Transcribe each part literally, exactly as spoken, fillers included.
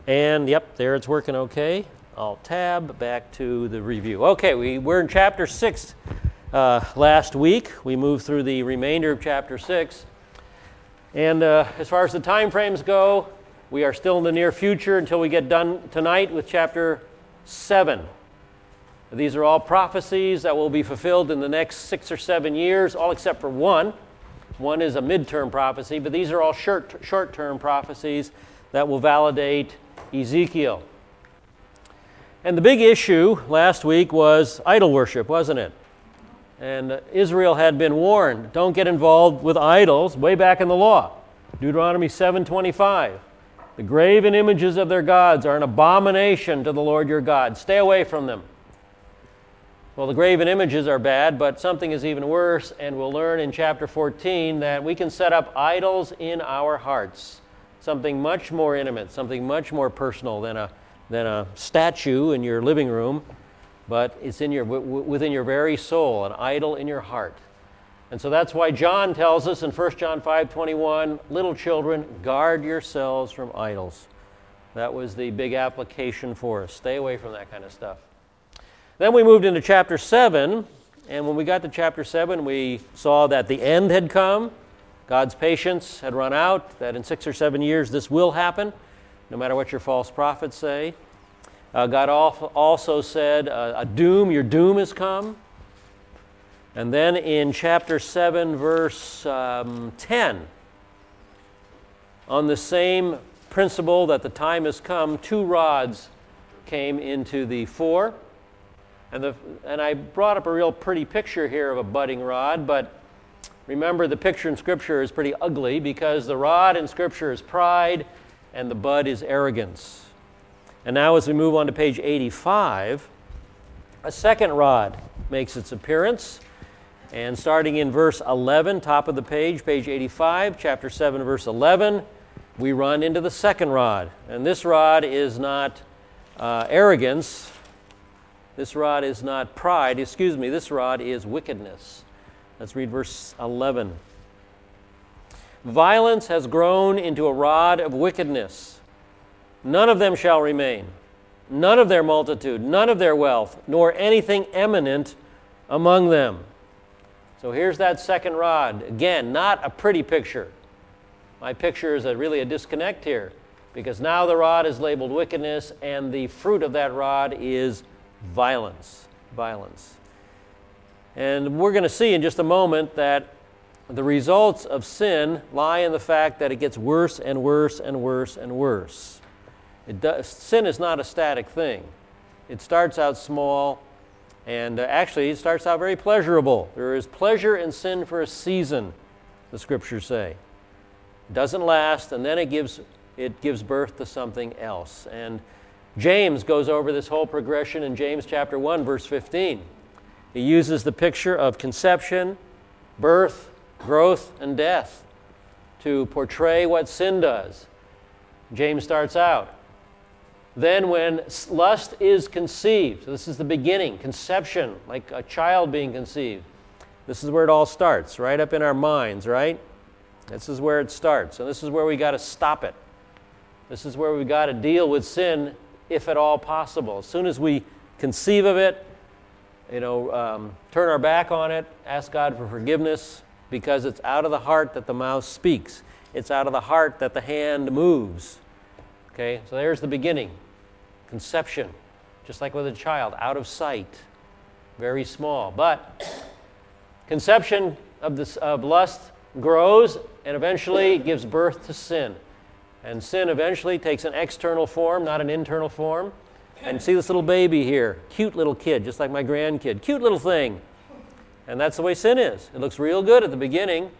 And yep, there it's working okay. I'll tab back to the review. Okay, we were in chapter six uh, last week. We moved through the remainder of chapter six. And uh, as far as the time frames go, we are still in the near future until we get done tonight with chapter seven. These are all prophecies that will be fulfilled in the next six or seven years, all except for one. One is a midterm prophecy, but these are all short, short-term prophecies that will validate Ezekiel. And the big issue last week was idol worship, wasn't it? And Israel had been warned, don't get involved with idols way back in the law. Deuteronomy seven twenty-five. The graven images of their gods are an abomination to the Lord your God. Stay away from them. Well, the graven images are bad, but something is even worse, and we'll learn in chapter fourteen that we can set up idols in our hearts. Something much more intimate, something much more personal than a, than a statue in your living room, but it's in your, w- within your very soul, an idol in your heart. And so that's why John tells us in First John five twenty-one, little children, guard yourselves from idols. That was the big application for us. Stay away from that kind of stuff. Then we moved into chapter seven, and when we got to chapter seven, we saw that the end had come. God's patience had run out, that in six or seven years this will happen, no matter what your false prophets say. Uh, God also said, uh, a doom, your doom has come. And then in chapter seven, verse um, ten, on the same principle that the time has come, two rods came into the fore. And, the, and I brought up a real pretty picture here of a budding rod, but remember the picture in Scripture is pretty ugly because the rod in Scripture is pride and the bud is arrogance. And now as we move on to page eighty-five, a second rod makes its appearance. And starting in verse eleven, top of the page, page eighty-five, chapter seven, verse eleven, we run into the second rod. And this rod is not uh, arrogance. This rod is not pride. Excuse me, this rod is wickedness. Let's read verse eleven. Violence has grown into a rod of wickedness. None of them shall remain. None of their multitude, none of their wealth, nor anything eminent among them. So here's that second rod. Again, not a pretty picture. My picture is a, really a disconnect here, because now the rod is labeled wickedness, and the fruit of that rod is violence. Violence. And we're going to see in just a moment that the results of sin lie in the fact that it gets worse and worse and worse and worse. It does, sin is not a static thing. It starts out small, and uh, actually it starts out very pleasurable. There is pleasure in sin for a season, the Scriptures say. It doesn't last, and then it gives it gives birth to something else. And James goes over this whole progression in James chapter one, verse fifteen. He uses the picture of conception, birth, growth, and death to portray what sin does. James starts out, then when lust is conceived, so this is the beginning, conception, like a child being conceived. This is where it all starts, right up in our minds, right? This is where it starts, and this is where we got to stop it. This is where we got to deal with sin, if at all possible. As soon as we conceive of it, you know, um, turn our back on it, ask God for forgiveness, because it's out of the heart that the mouth speaks. It's out of the heart that the hand moves. Okay, so there's the beginning. Conception, just like with a child, out of sight, very small. But conception of, this, of lust grows and eventually gives birth to sin. And sin eventually takes an external form, not an internal form. And see this little baby here, cute little kid, just like my grandkid, cute little thing. And that's the way sin is. It looks real good at the beginning.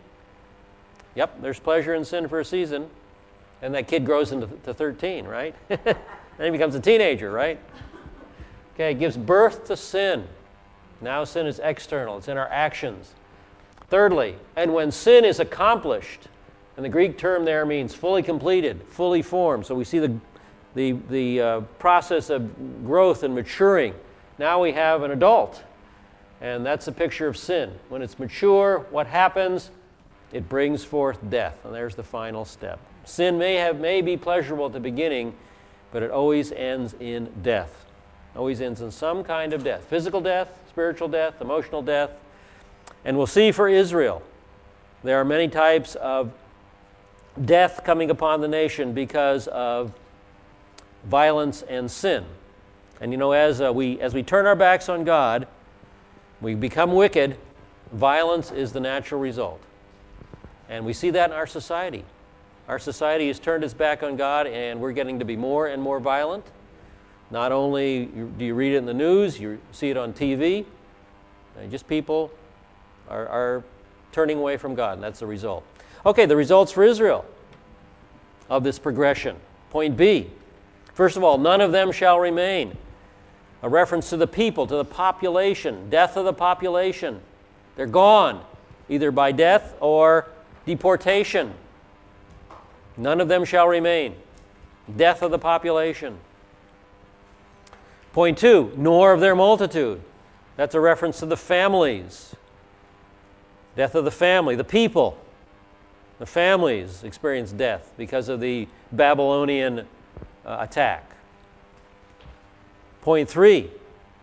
Yep, there's pleasure in sin for a season. And that kid grows into to thirteen, right? Then he becomes a teenager, right? Okay, it gives birth to sin. Now sin is external. It's in our actions. Thirdly, and when sin is accomplished, and the Greek term there means fully completed, fully formed. So we see the, the, the uh, process of growth and maturing. Now we have an adult. And that's a picture of sin. When it's mature, what happens? It brings forth death. And there's the final step. Sin may have may be pleasurable at the beginning, but it always ends in death. Always ends in some kind of death. Physical death, spiritual death, emotional death. And we'll see for Israel, there are many types of death coming upon the nation because of violence and sin. And you know, as uh, we as we turn our backs on God, we become wicked, violence is the natural result. And we see that in our society. Our society has turned its back on God, and we're getting to be more and more violent. Not only do you read it in the news, you see it on T V, and just people are, are turning away from God, and that's the result. Okay, the results for Israel of this progression. Point B. First of all, none of them shall remain. A reference to the people, to the population, death of the population. They're gone, either by death or deportation. None of them shall remain. Death of the population. Point two, nor of their multitude. That's a reference to the families. Death of the family, the people. The families experience death because of the Babylonian uh, attack. Point three,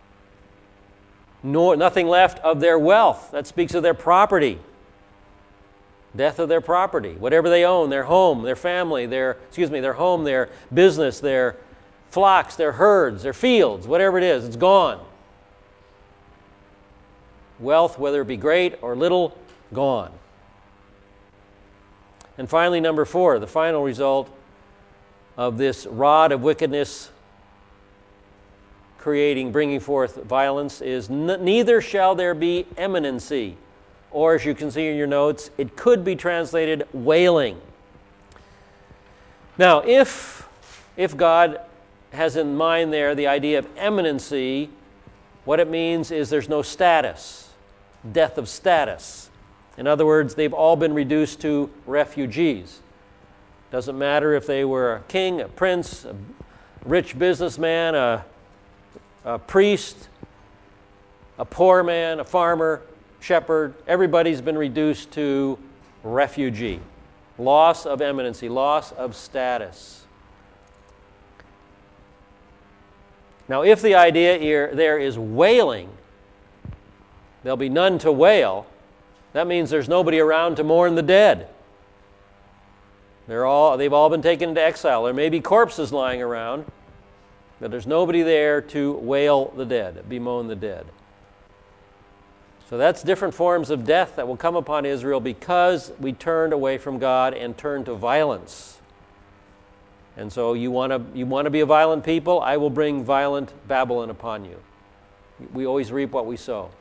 nor, nothing left of their wealth. That speaks of their property. Death of their property. Whatever they own, their home, their family, their, excuse me, their home, their business, their flocks, their herds, their fields, whatever it is, it's gone. Wealth, whether it be great or little, gone. And finally, number four, the final result of this rod of wickedness creating, bringing forth violence is n- neither shall there be eminency, or as you can see in your notes, it could be translated wailing. Now, if, if God has in mind there the idea of eminency, what it means is there's no status, death of status. In other words, they've all been reduced to refugees. Doesn't matter if they were a king, a prince, a rich businessman, a, a priest, a poor man, a farmer, shepherd. Everybody's been reduced to refugee. Loss of eminency, loss of status. Now, if the idea here, there is wailing, there'll be none to wail, that means there's nobody around to mourn the dead. They're all, they've all been taken into exile. There may be corpses lying around, but there's nobody there to wail the dead, bemoan the dead. So that's different forms of death that will come upon Israel because we turned away from God and turned to violence. And so you want to you want to be a violent people, I will bring violent Babylon upon you. We always reap what we sow.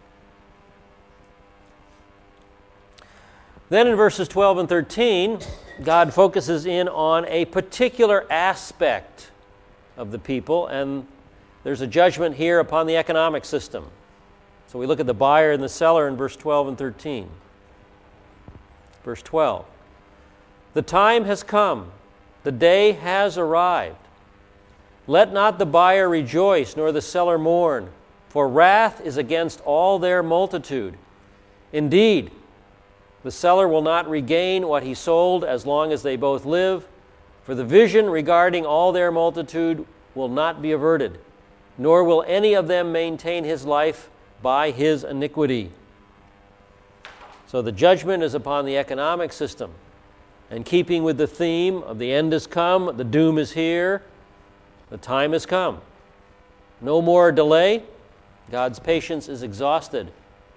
Then in verses twelve and thirteen, God focuses in on a particular aspect of the people, and there's a judgment here upon the economic system. So we look at the buyer and the seller in verse twelve and thirteen. Verse twelve. The time has come, the day has arrived. Let not the buyer rejoice, nor the seller mourn, for wrath is against all their multitude. Indeed, the seller will not regain what he sold as long as they both live, for the vision regarding all their multitude will not be averted, nor will any of them maintain his life by his iniquity. So the judgment is upon the economic system. And keeping with the theme of the end has come, the doom is here, the time has come. No more delay. God's patience is exhausted.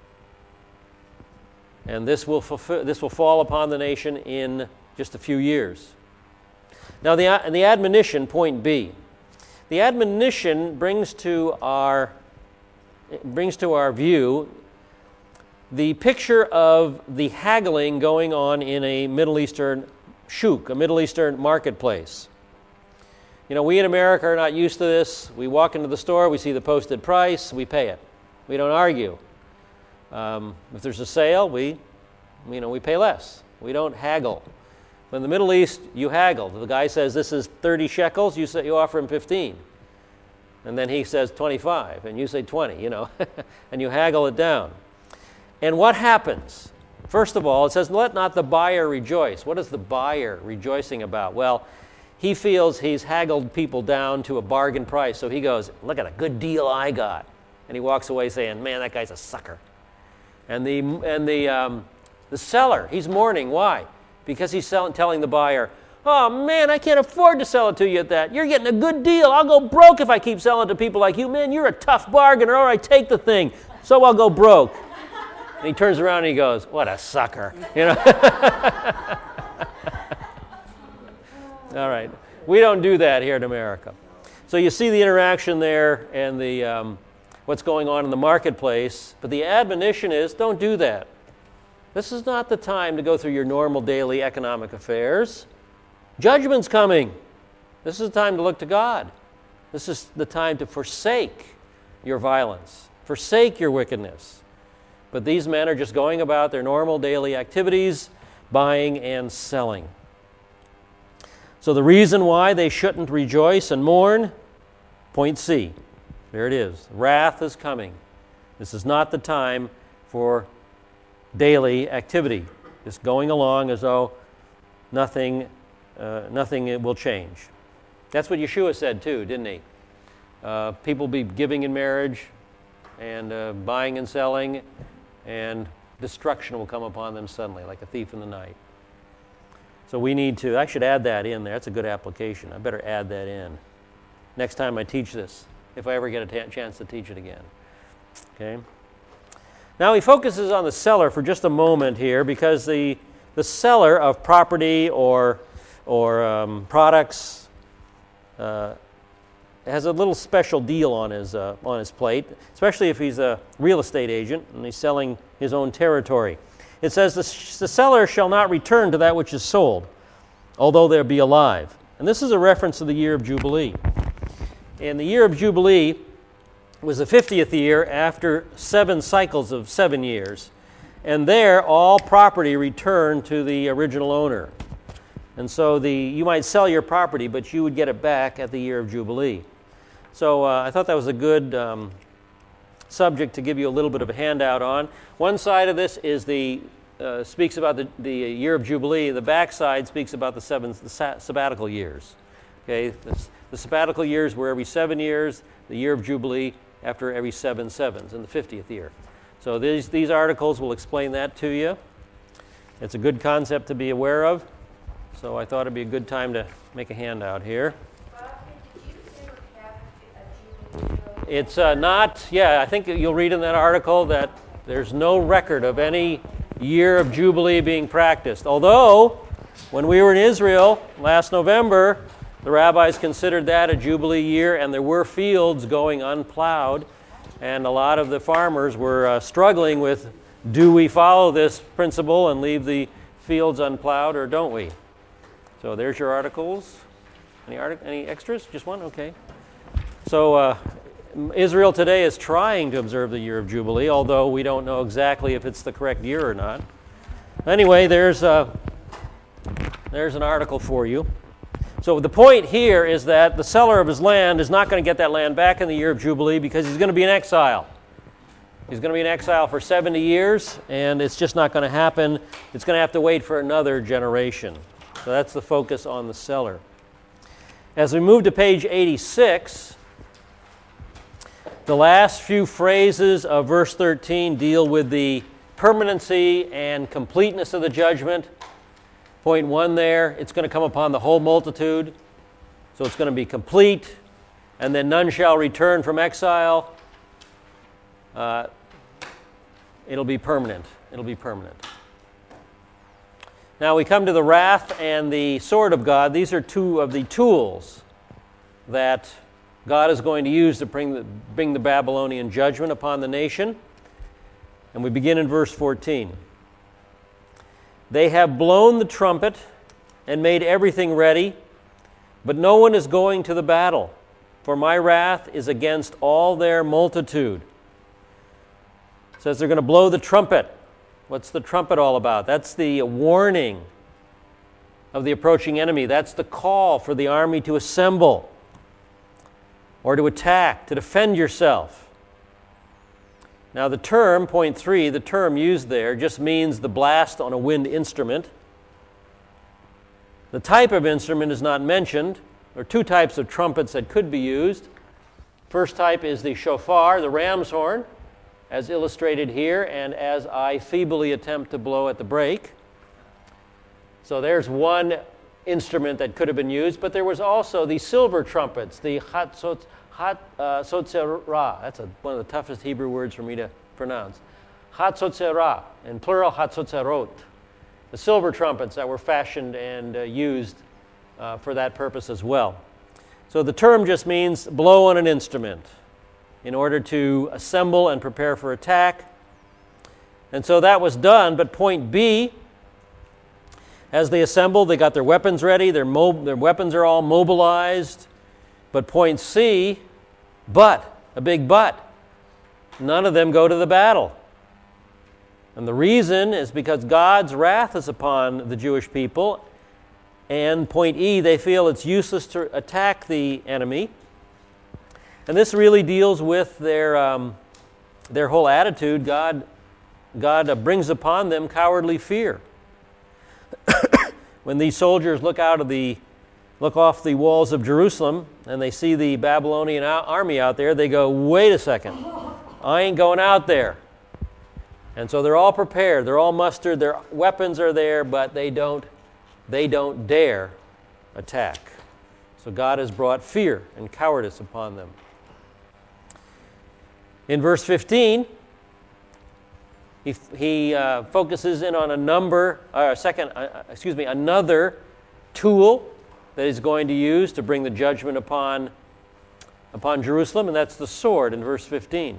And this will fulfill, this will fall upon the nation in just a few years. Now the, the admonition, point B. The admonition brings to our brings to our view the picture of the haggling going on in a Middle Eastern shuk, a Middle Eastern marketplace. You know, we in America are not used to this. We walk into the store, we see the posted price, we pay it. We don't argue. Um, if there's a sale, we, you know, we pay less. We don't haggle. But in the Middle East, you haggle. The guy says this is thirty shekels, you say you offer him fifteen. And then he says twenty-five, and you say twenty, you know, and you haggle it down. And what happens? First of all, it says, let not the buyer rejoice. What is the buyer rejoicing about? Well, he feels he's haggled people down to a bargain price. So he goes, look at a good deal I got. And he walks away saying, man, that guy's a sucker. And the, and the, um, the seller, he's mourning. Why? Because he's selling, telling the buyer, oh man, I can't afford to sell it to you at that. You're getting a good deal. I'll go broke if I keep selling to people like you. Man, you're a tough bargainer. All right, take the thing. So I'll go broke. And he turns around and he goes, what a sucker. You know? All right. We don't do that here in America. So you see the interaction there and the um, what's going on in the marketplace. But the admonition is, don't do that. This is not the time to go through your normal daily economic affairs. Judgment's coming. This is the time to look to God. This is the time to forsake your violence, forsake your wickedness. But these men are just going about their normal daily activities, buying and selling. So the reason why they shouldn't rejoice and mourn, point C, there it is. Wrath is coming. This is not the time for daily activity. Just going along as though nothing, uh, nothing will change. That's what Yeshua said too, didn't he? Uh, people be giving in marriage and uh, buying and selling, and destruction will come upon them suddenly, like a thief in the night. So we need to, I should add that in there. That's a good application. I better add that in next time I teach this, if I ever get a t- chance to teach it again. Okay. Now he focuses on the seller for just a moment here, because the the seller of property or or um, products uh, has a little special deal on his uh, on his plate, especially if he's a real estate agent and he's selling his own territory. It says, the, the seller shall not return to that which is sold, although there be alive. And this is a reference to the year of Jubilee. And the year of Jubilee was the fiftieth year after seven cycles of seven years. And there, all property returned to the original owner. And so the you might sell your property, but you would get it back at the year of Jubilee. So uh, I thought that was a good um, subject to give you a little bit of a handout on. One side of this is the uh, speaks about the, the year of Jubilee. The back side speaks about the seven the sa- sabbatical years. Okay, the, the sabbatical years were every seven years. The year of Jubilee after every seven sevens in the fiftieth year. So these these articles will explain that to you. It's a good concept to be aware of. So I thought it'd be a good time to make a handout here. It's uh, not, yeah, I think you'll read in that article that there's no record of any year of Jubilee being practiced. Although, when we were in Israel last November, the rabbis considered that a Jubilee year, and there were fields going unplowed, and a lot of the farmers were uh, struggling with, do we follow this principle and leave the fields unplowed, or don't we? So there's your articles. Any, artic- any extras? Just one? Okay. So, uh, Israel today is trying to observe the year of Jubilee, although we don't know exactly if it's the correct year or not. Anyway, there's a, there's an article for you. So the point here is that the seller of his land is not going to get that land back in the year of Jubilee, because he's going to be in exile. He's going to be in exile for seventy years, and it's just not going to happen. It's going to have to wait for another generation. So that's the focus on the seller. As we move to page eighty-six, the last few phrases of verse thirteen deal with the permanency and completeness of the judgment. Point one there, it's going to come upon the whole multitude. So it's going to be complete. And then none shall return from exile. Uh, it'll be permanent. It'll be permanent. Now we come to the wrath and the sword of God. These are two of the tools that God is going to use to bring the, bring the Babylonian judgment upon the nation. And we begin in verse fourteen. They have blown the trumpet and made everything ready, but no one is going to the battle, for my wrath is against all their multitude. It says they're going to blow the trumpet. What's the trumpet all about? That's the warning of the approaching enemy. That's the call for the army to assemble or to attack, to defend yourself. Now the term, point three, the term used there just means the blast on a wind instrument. The type of instrument is not mentioned. There are two types of trumpets that could be used. First type is the shofar, the ram's horn, as illustrated here and as I feebly attempt to blow at the break. So there's one instrument that could have been used, but there was also the silver trumpets, the chatzot, chat, uh, sotzerah. That's a, one of the toughest Hebrew words for me to pronounce. Chatzotzerah, in plural chatzotzerot. The silver trumpets that were fashioned and uh, used uh, for that purpose as well. So the term just means blow on an instrument in order to assemble and prepare for attack. And so that was done, but point B, as they assembled, they got their weapons ready, their, mo- their weapons are all mobilized. But point C, but, a big but, none of them go to the battle. And the reason is because God's wrath is upon the Jewish people. And point E, they feel it's useless to attack the enemy. And this really deals with their um, their whole attitude. God, God uh, brings upon them cowardly fear. When these soldiers look out of the look off the walls of Jerusalem and they see the Babylonian army out there, they go, "Wait a second, I ain't going out there." And so they're all prepared, they're all mustered, their weapons are there, but they don't, they don't dare attack. So God has brought fear and cowardice upon them. In verse fifteen, he, he uh, focuses in on a number, uh, second, uh, excuse me, another tool that he's going to use to bring the judgment upon, upon Jerusalem, and that's the sword in verse fifteen.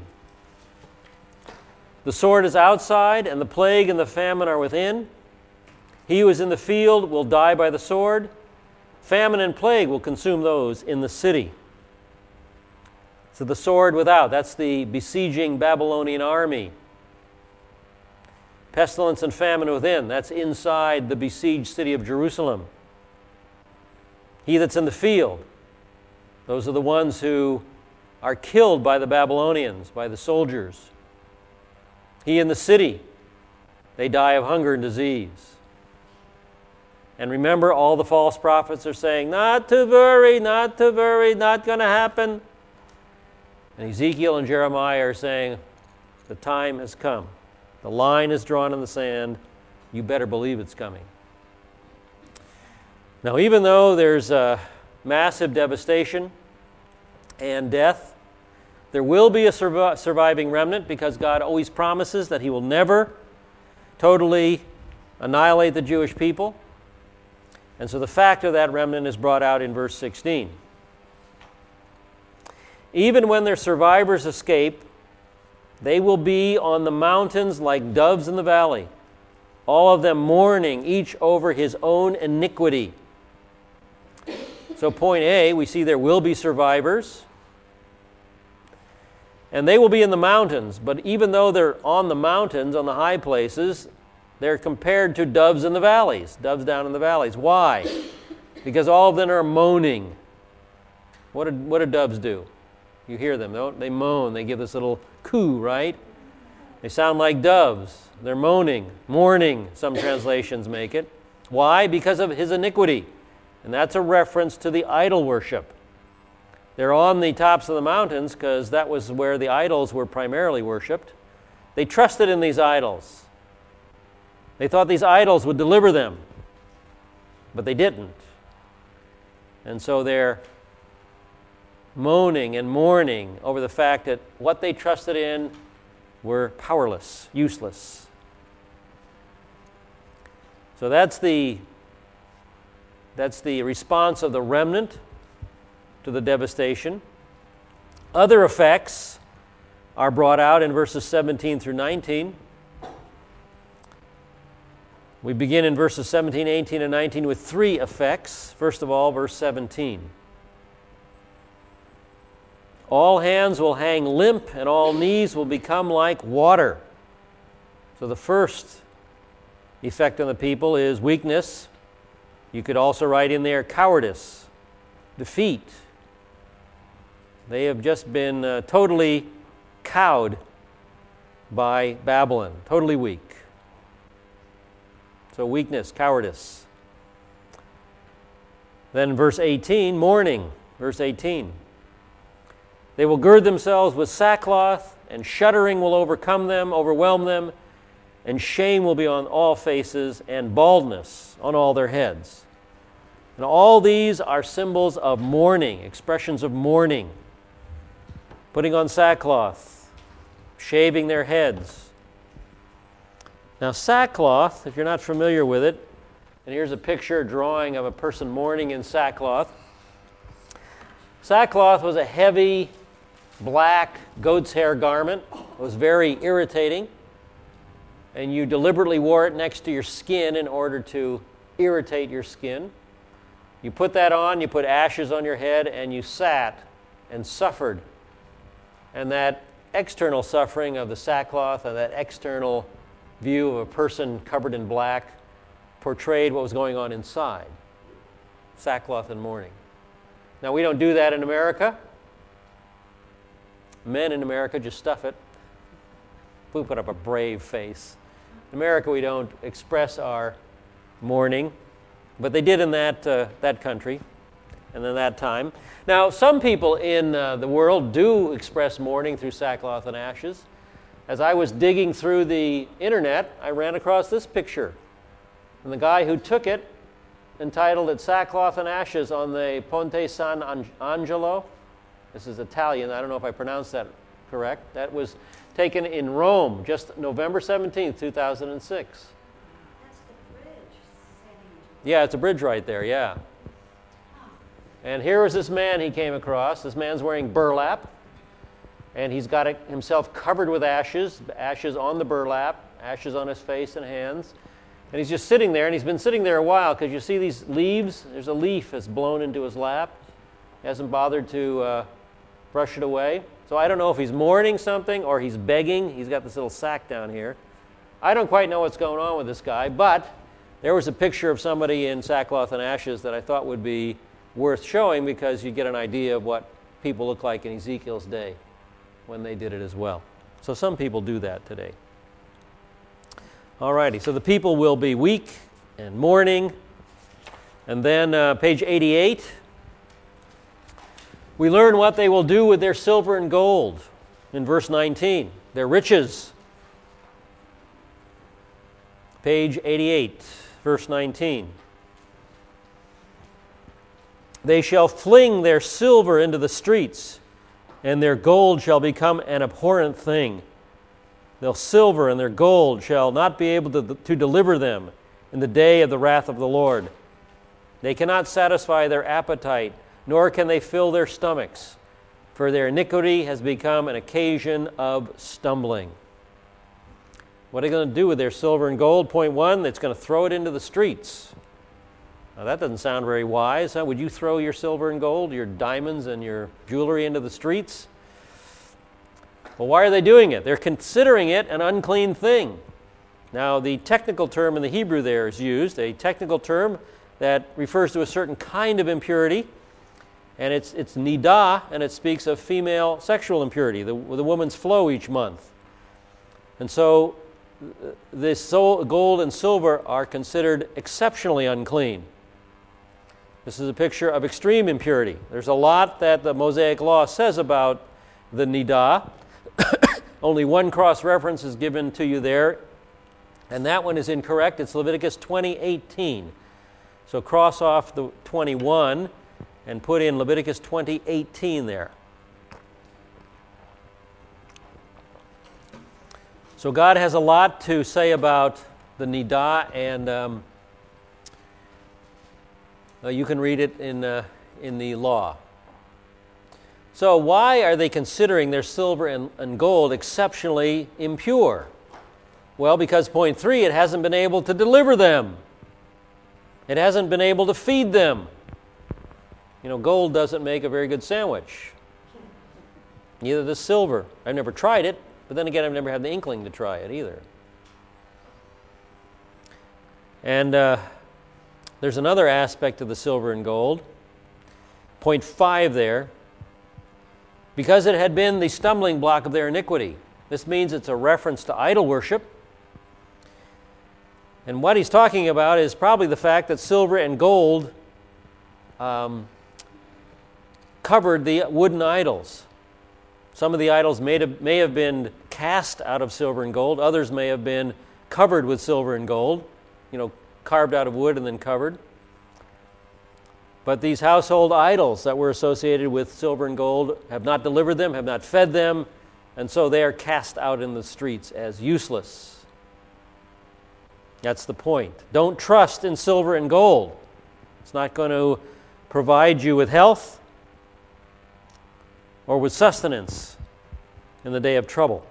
The sword is outside, and the plague and the famine are within. He who is in the field will die by the sword. Famine and plague will consume those in the city. So the sword without, that's the besieging Babylonian army. Pestilence and famine within, that's inside the besieged city of Jerusalem. He that's in the field, those are the ones who are killed by the Babylonians, by the soldiers. He in the city, they die of hunger and disease. And remember, all the false prophets are saying, not to worry, not to worry, not going to happen. And Ezekiel and Jeremiah are saying, the time has come. The line is drawn in the sand. You better believe it's coming. Now, even though there's uh, massive devastation and death, there will be a survi- surviving remnant because God always promises that He will never totally annihilate the Jewish people. And so the fact of that remnant is brought out in verse sixteen. Even when their survivors escape, they will be on the mountains like doves in the valley, all of them mourning, each over his own iniquity. So point A, we see there will be survivors. And they will be in the mountains, but even though they're on the mountains, on the high places, they're compared to doves in the valleys, doves down in the valleys. Why? Because all of them are moaning. What do, what do doves do? You hear them, don't they? Moan. They give this little coo, right? They sound like doves. They're moaning, mourning, some translations make it. Why? Because of his iniquity. And that's a reference to the idol worship. They're on the tops of the mountains because that was where the idols were primarily worshipped. They trusted in these idols. They thought these idols would deliver them, but they didn't. And so they're moaning and mourning over the fact that what they trusted in were powerless, useless. So that's the, that's the response of the remnant to the devastation. Other effects are brought out in verses seventeen through nineteen. We begin in verses seventeen, eighteen, and nineteen with three effects. First of all, verse seventeen. All hands will hang limp, and all knees will become like water. So the first effect on the people is weakness. You could also write in there cowardice, defeat. They have just been uh, totally cowed by Babylon, totally weak. So weakness, cowardice. Then verse eighteen, mourning, verse eighteen. They will gird themselves with sackcloth, and shuddering will overcome them, overwhelm them, and shame will be on all faces, and baldness on all their heads. And all these are symbols of mourning, expressions of mourning. Putting on sackcloth, shaving their heads. Now sackcloth, if you're not familiar with it, and here's a picture, a drawing of a person mourning in sackcloth. Sackcloth was a heavy, black goat's hair garment. It was very irritating, and you deliberately wore it next to your skin in order to irritate your skin. You put that on, you put ashes on your head, and you sat and suffered. And that external suffering of the sackcloth and that external view of a person covered in black portrayed what was going on inside. Sackcloth and mourning. Now, we don't do that in America. Men in America just stuff it. We put up a brave face. In America, we don't express our mourning, but they did in that, uh, that country and in that time. Now, some people in uh, the world do express mourning through sackcloth and ashes. As I was digging through the internet, I ran across this picture. And the guy who took it entitled it Sackcloth and Ashes on the Ponte San Angelo. This is Italian. I don't know if I pronounced that correct. That was taken in Rome, just November seventeenth, two thousand six. That's the bridge. Yeah, it's a bridge right there, yeah. And here was this man he came across. This man's wearing burlap, and he's got it himself covered with ashes, ashes on the burlap, ashes on his face and hands. And he's just sitting there, and he's been sitting there a while, because you see these leaves? There's a leaf that's blown into his lap. He hasn't bothered to uh, brush it away. So I don't know if he's mourning something or he's begging. He's got this little sack down here. I don't quite know what's going on with this guy, but there was a picture of somebody in sackcloth and ashes that I thought would be worth showing, because you get an idea of what people look like in Ezekiel's day when they did it as well. So some people do that today. All righty, so the people will be weak and mourning. And then uh, page eighty-eight, we learn what they will do with their silver and gold in verse nineteen, their riches. Page eighty-eight, verse nineteen. They shall fling their silver into the streets, and their gold shall become an abhorrent thing. Their silver and their gold shall not be able to, to deliver them in the day of the wrath of the Lord. They cannot satisfy their appetite, nor can they fill their stomachs, for their iniquity has become an occasion of stumbling. What are they going to do with their silver and gold? Point one, it's going to throw it into the streets. Now that doesn't sound very wise, huh? Would you throw your silver and gold, your diamonds and your jewelry into the streets? Well, why are they doing it? They're considering it an unclean thing. Now, the technical term in the Hebrew there is used, a technical term that refers to a certain kind of impurity, and it's it's nidah, and it speaks of female sexual impurity, the, the woman's flow each month. And so, this gold and silver are considered exceptionally unclean. This is a picture of extreme impurity. There's a lot that the Mosaic Law says about the nidah. Only one cross-reference is given to you there, and that one is incorrect. It's Leviticus twenty eighteen. So cross off the twenty-one and put in Leviticus twenty eighteen there. So God has a lot to say about the nidah, and um, uh, you can read it in uh, in the law. So why are they considering their silver and, and gold exceptionally impure? Well, because point three, it hasn't been able to deliver them. It hasn't been able to feed them. You know, gold doesn't make a very good sandwich. Neither does silver. I've never tried it, but then again, I've never had the inkling to try it either. And uh, there's another aspect of the silver and gold. Point five there. Because it had been the stumbling block of their iniquity. This means it's a reference to idol worship. And what he's talking about is probably the fact that silver and gold um, covered the wooden idols. Some of the idols may have, may have been cast out of silver and gold. Others may have been covered with silver and gold, you know, carved out of wood and then covered. But these household idols that were associated with silver and gold have not delivered them, have not fed them, and so they are cast out in the streets as useless. That's the point. Don't trust in silver and gold. It's not going to provide you with health or with sustenance in the day of trouble.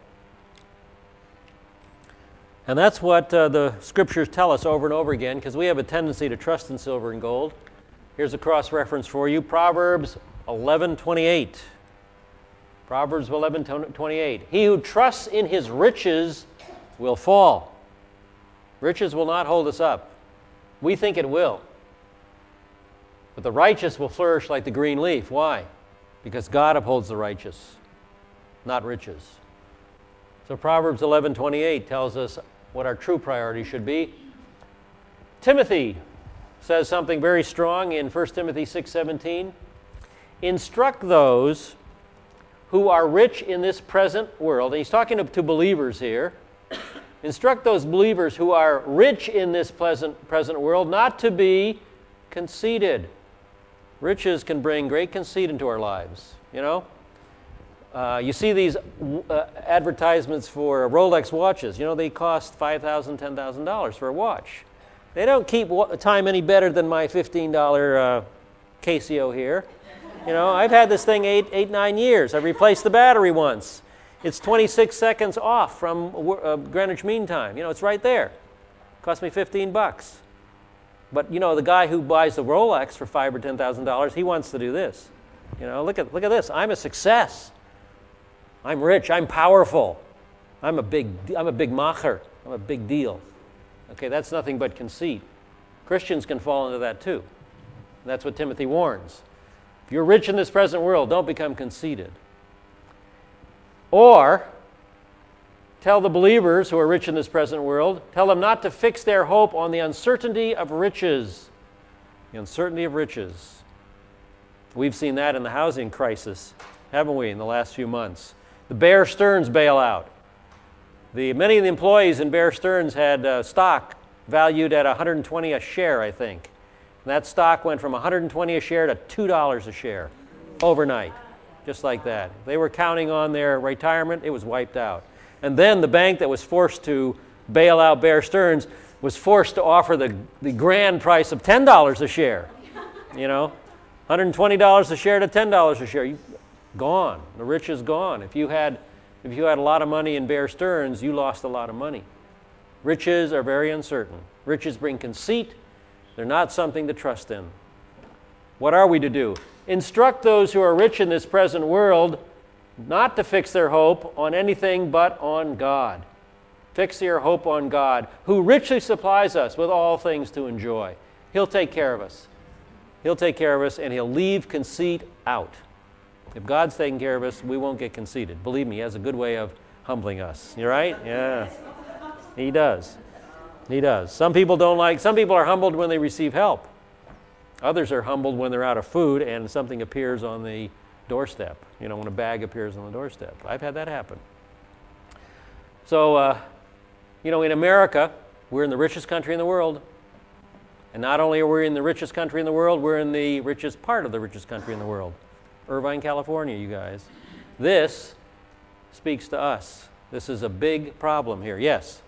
And that's what uh, the scriptures tell us over and over again, because we have a tendency to trust in silver and gold. Here's a cross-reference for you, Proverbs eleven twenty-eight. Proverbs eleven twenty-eight. He who trusts in his riches will fall. Riches will not hold us up. We think it will. But the righteous will flourish like the green leaf. Why? Because God upholds the righteous, not riches. So Proverbs eleven twenty-eight tells us what our true priority should be. Timothy says something very strong in First Timothy six seventeen. Instruct those who are rich in this present world. And he's talking to, to believers here. Instruct those believers who are rich in this pleasant, present world not to be conceited. Riches can bring great conceit into our lives, you know. Uh, you see these uh, advertisements for Rolex watches. You know, they cost five thousand dollars, ten thousand dollars for a watch. They don't keep time any better than my fifteen dollar uh, Casio here. You know, I've had this thing eight, eight, nine years. I've replaced the battery once. It's twenty-six seconds off from uh, Greenwich Mean Time. You know, it's right there. Cost me fifteen bucks. But you know, the guy who buys the Rolex for five or ten thousand dollars, he wants to do this. You know, look at look at this. I'm a success. I'm rich. I'm powerful. I'm a big. I'm a big macher. I'm a big deal. Okay, that's nothing but conceit. Christians can fall into that too. And that's what Timothy warns. If you're rich in this present world, don't become conceited. Or tell the believers who are rich in this present world, tell them not to fix their hope on the uncertainty of riches. The uncertainty of riches. We've seen that in the housing crisis, haven't we, in the last few months? The Bear Stearns bailout. The, many of the employees in Bear Stearns had uh, stock valued at one hundred twenty a share, I think. And that stock went from one hundred twenty a share to two dollars a share overnight, just like that. They were counting on their retirement. It was wiped out. And then the bank that was forced to bail out Bear Stearns was forced to offer the, the grand price of ten dollars a share. You know, one hundred twenty dollars a share to ten dollars a share. You, gone. The rich is gone. If you had if you had a lot of money in Bear Stearns, you lost a lot of money. Riches are very uncertain. Riches bring conceit. They're not something to trust in. What are we to do? Instruct those who are rich in this present world not to fix their hope on anything but on God. Fix your hope on God, who richly supplies us with all things to enjoy. He'll take care of us. He'll take care of us, and He'll leave conceit out. If God's taking care of us, we won't get conceited. Believe me, He has a good way of humbling us. You right? Yeah. He does. He does. Some people don't like, some people are humbled when they receive help. Others are humbled when they're out of food and something appears on the doorstep. You know, when a bag appears on the doorstep. I've had that happen. So, uh, you know, in America, we're in the richest country in the world. And not only are we in the richest country in the world, we're in the richest part of the richest country in the world. Irvine, California, you guys. This speaks to us. This is a big problem here. Yes?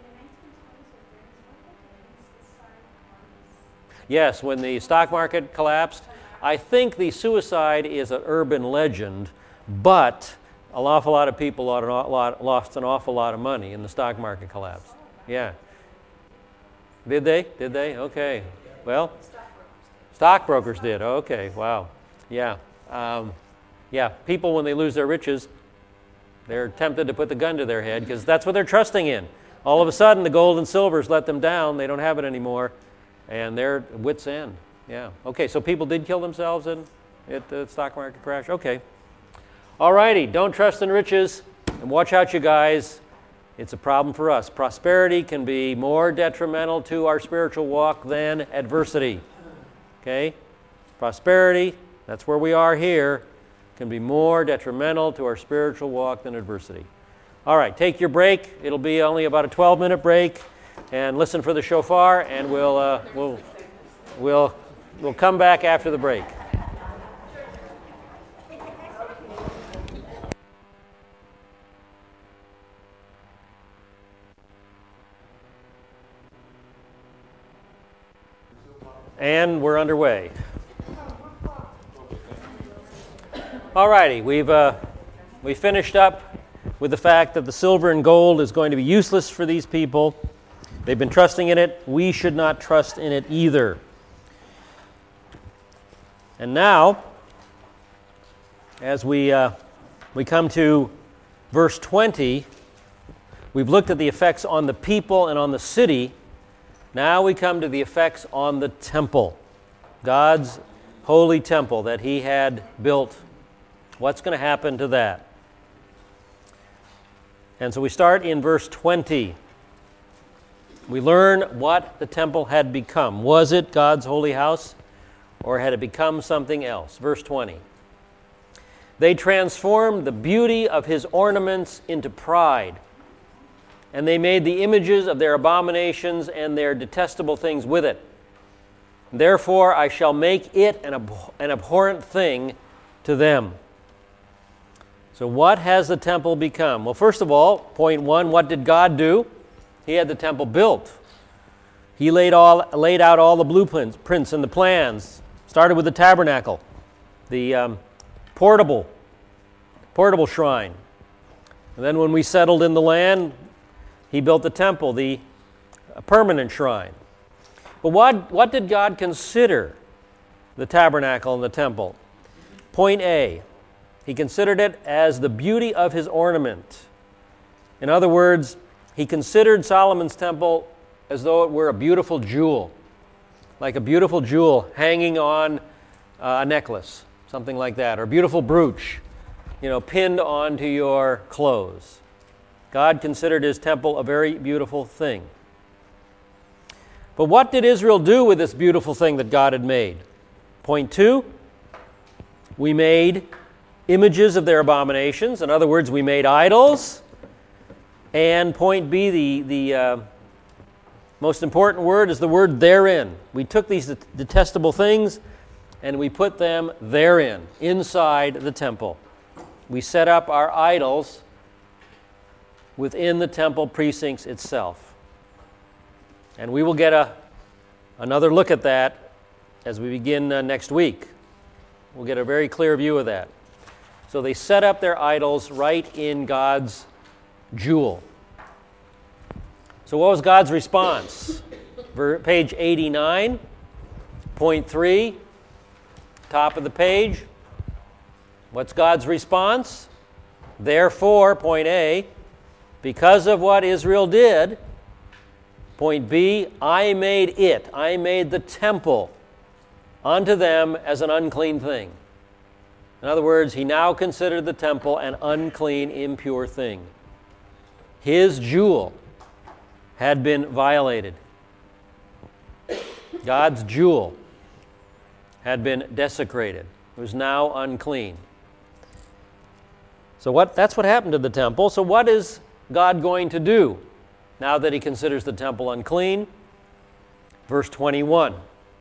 Yes, when the stock market collapsed, I think the suicide is an urban legend, but an awful lot of people lost an awful lot of money in the stock market collapse. Yeah. Did they? Did they? Okay. Well, stockbrokers did. Okay. Wow. Yeah. Um, yeah. People, when they lose their riches, they're tempted to put the gun to their head because that's what they're trusting in. All of a sudden, the gold and silver's let them down. They don't have it anymore. And they're at wit's end. Yeah. Okay, so people did kill themselves in at the stock market crash? Okay. All righty, don't trust in riches. And watch out, you guys. It's a problem for us. Prosperity can be more detrimental to our spiritual walk than adversity. Okay? prosperity, that's where we are here, can be more detrimental to our spiritual walk than adversity. All right, take your break. It'll be only about a twelve-minute break, and listen for the shofar, and we'll uh, we'll we'll we'll come back after the break. And we're underway. All righty, we've uh, we finished up with the fact that the silver and gold is going to be useless for these people. They've been trusting in it. We should not trust in it either. And now, as we uh, we come to verse twenty, we've looked at the effects on the people and on the city. Now we come to the effects on the temple, God's holy temple that he had built. What's going to happen to that? And so we start in verse twenty. We learn what the temple had become. Was it God's holy house, or had it become something else? Verse twenty. They transformed the beauty of his ornaments into pride, and they made the images of their abominations and their detestable things with it. Therefore I shall make it an, abhor- an abhorrent thing to them. So what has the temple become? Well, first of all, point one, what did God do? He had the temple built. He laid all laid out all the blueprints prints and the plans. Started with the tabernacle, the um, portable, portable shrine. And then when we settled in the land, he built the temple, the permanent shrine. But what, what did God consider the tabernacle and the temple? Point A, he considered it as the beauty of his ornament. In other words, he considered Solomon's temple as though it were a beautiful jewel, like a beautiful jewel hanging on uh, a necklace, something like that, or a beautiful brooch, you know, pinned onto your clothes. God considered his temple a very beautiful thing. But what did Israel do with this beautiful thing that God had made? Point two, we made images of their abominations. In other words, we made idols. And point B, the, the uh, most important word is the word therein. We took these det- detestable things and we put them therein, inside the temple. We set up our idols within the temple precincts itself. And we will get a, another look at that as we begin uh, next week. We'll get a very clear view of that. So they set up their idols right in God's jewel. So what was God's response? Ver- page eighty-nine, point three, top of the page. What's God's response? Therefore, point A, because of what Israel did, point B, I made it, I made the temple unto them as an unclean thing. In other words, he now considered the temple an unclean, impure thing. His jewel had been violated. God's jewel had been desecrated. It was now unclean. So what? That's what happened to the temple. So what is God going to do now that he considers the temple unclean? Verse twenty-one.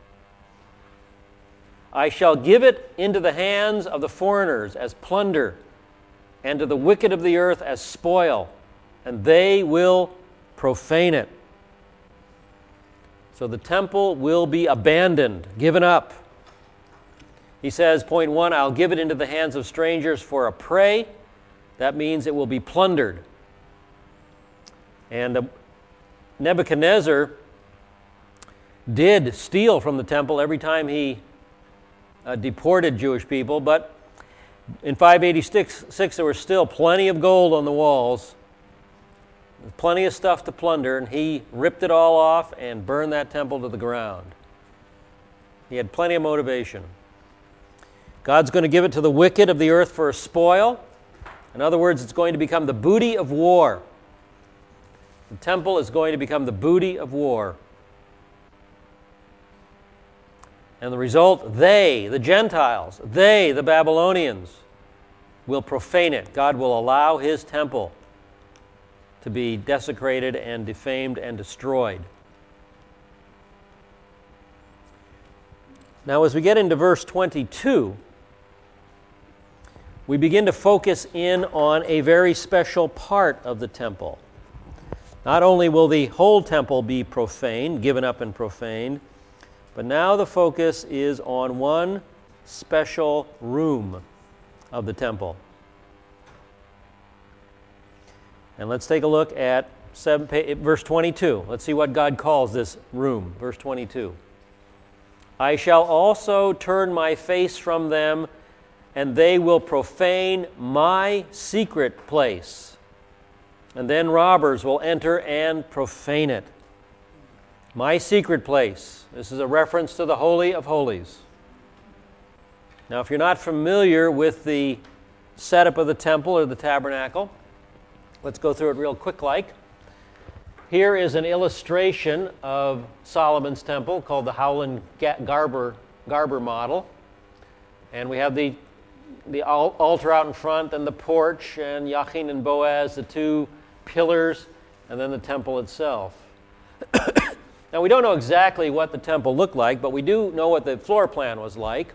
I shall give it into the hands of the foreigners as plunder, and to the wicked of the earth as spoil, and they will profane it. So the temple will be abandoned, given up. He says, point one, I'll give it into the hands of strangers for a prey. That means it will be plundered. And uh, Nebuchadnezzar did steal from the temple every time he Uh, deported Jewish people, but in five eighty-six six, there was still plenty of gold on the walls, plenty of stuff to plunder, and he ripped it all off and burned that temple to the ground. He had plenty of motivation. God's going to give it to the wicked of the earth for a spoil. In other words, it's going to become the booty of war. The temple is going to become the booty of war. And the result, they, the Gentiles, they, the Babylonians, will profane it. God will allow his temple to be desecrated and defamed and destroyed. Now, as we get into verse twenty-two, we begin to focus in on a very special part of the temple. Not only will the whole temple be profaned, given up and profaned, but now the focus is on one special room of the temple. And let's take a look at seven, verse twenty-two. Let's see what God calls this room. Verse twenty-two. I shall also turn my face from them, and they will profane my secret place. And then robbers will enter and profane it. My secret place. This is a reference to the Holy of Holies. Now, if you're not familiar with the setup of the temple or the tabernacle, let's go through it real quick like. Here is an illustration of Solomon's temple called the Howland Garber, Garber model. And we have the, the altar out in front, and the porch, and Yachin and Boaz, the two pillars, and then the temple itself. Now, we don't know exactly what the temple looked like, but we do know what the floor plan was like.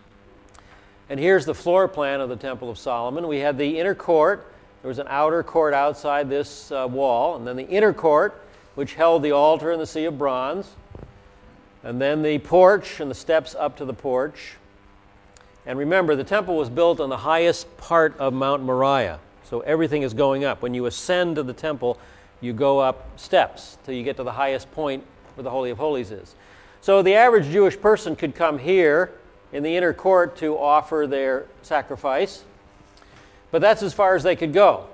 And here's the floor plan of the Temple of Solomon. We had the inner court. There was an outer court outside this uh, wall, and then the inner court, which held the altar and the sea of bronze, and then the porch and the steps up to the porch. And remember, the temple was built on the highest part of Mount Moriah, so everything is going up. When you ascend to the temple, you go up steps till you get to the highest point where the Holy of Holies is. So the average Jewish person could come here in the inner court to offer their sacrifice, but that's as far as they could go.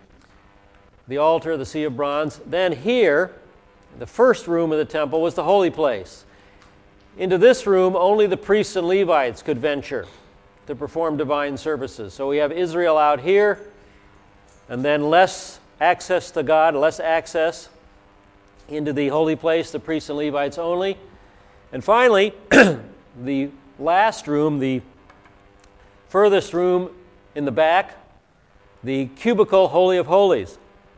The altar, the sea of bronze. Then here, the first room of the temple was the holy place. Into this room, only the priests and Levites could venture to perform divine services. So we have Israel out here, and then less access to God, less access into the holy place, the priests and Levites only. And finally, the last room, the furthest room in the back, the cubicle Holy of Holies.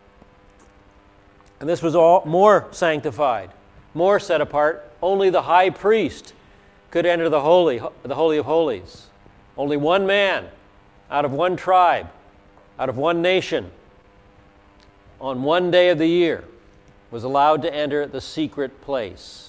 And this was all more sanctified, more set apart. Only the high priest could enter the holy, the Holy of Holies. Only one man out of one tribe, out of one nation, on one day of the year, was allowed to enter the secret place.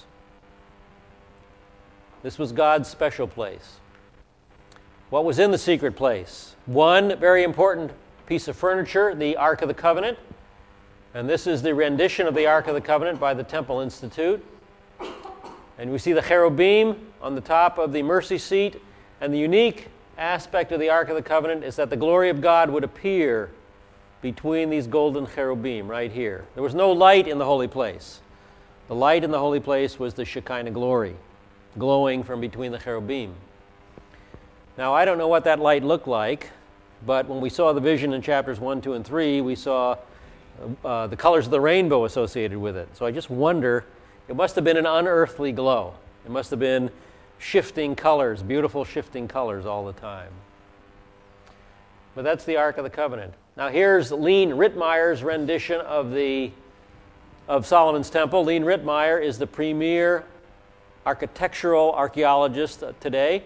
This was God's special place. What was in the secret place? One very important piece of furniture, the Ark of the Covenant. And this is the rendition of the Ark of the Covenant by the Temple Institute. And we see the cherubim on the top of the mercy seat. And the unique aspect of the Ark of the Covenant is that the glory of God would appear between these golden cherubim right here. There was no light in the holy place. The light in the holy place was the Shekinah glory, glowing from between the cherubim. Now, I don't know what that light looked like, but when we saw the vision in chapters one, two, and three, we saw uh, the colors of the rainbow associated with it. So I just wonder, it must have been an unearthly glow. It must have been shifting colors, beautiful shifting colors all the time. But that's the Ark of the Covenant. Now here's Lean Rittmeyer's rendition of the of Solomon's Temple. Lean Rittmeyer is the premier architectural archaeologist today.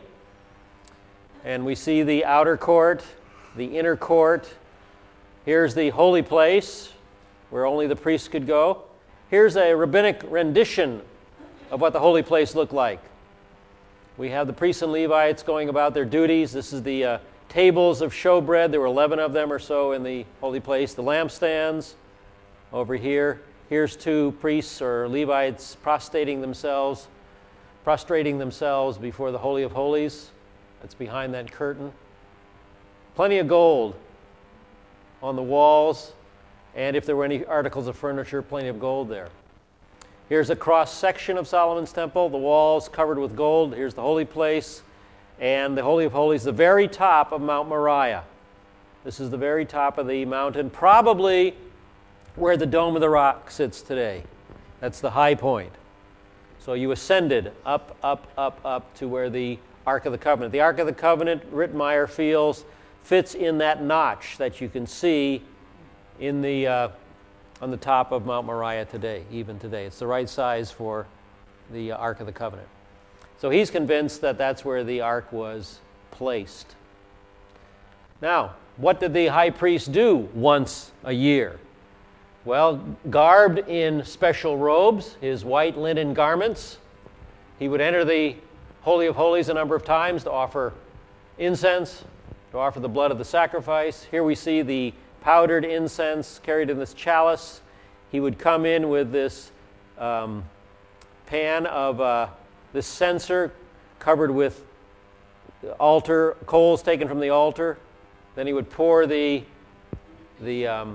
And we see the outer court, the inner court. Here's the holy place where only the priests could go. Here's a rabbinic rendition of what the holy place looked like. We have the priests and Levites going about their duties. This is the uh, tables of showbread. There were eleven of them or so in the holy place. The lampstands over here. Here's two priests or Levites prostrating themselves, prostrating themselves before the Holy of Holies. That's behind that curtain. Plenty of gold on the walls, and if there were any articles of furniture, plenty of gold there. Here's a cross-section of Solomon's Temple, the walls covered with gold. Here's the holy place, and the Holy of Holies, the very top of Mount Moriah. This is the very top of the mountain, probably where the Dome of the Rock sits today. That's the high point. So you ascended up, up, up, up to where the Ark of the Covenant. The Ark of the Covenant, Rittmeyer feels, fits in that notch that you can see in the uh, on the top of Mount Moriah today, even today. It's the right size for the Ark of the Covenant. So he's convinced that that's where the Ark was placed. Now, what did the high priest do once a year? Well, garbed in special robes, his white linen garments, he would enter the Holy of Holies a number of times to offer incense, to offer the blood of the sacrifice. Here we see the powdered incense carried in this chalice. He would come in with this um, pan of uh, this censer covered with altar, coals taken from the altar. Then he would pour the, the um,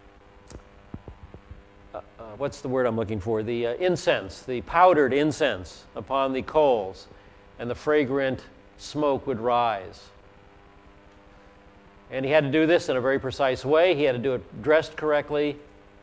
uh, uh, what's the word I'm looking for? The uh, incense, the powdered incense upon the coals, and the fragrant smoke would rise. And he had to do this in a very precise way. He had to do it dressed correctly.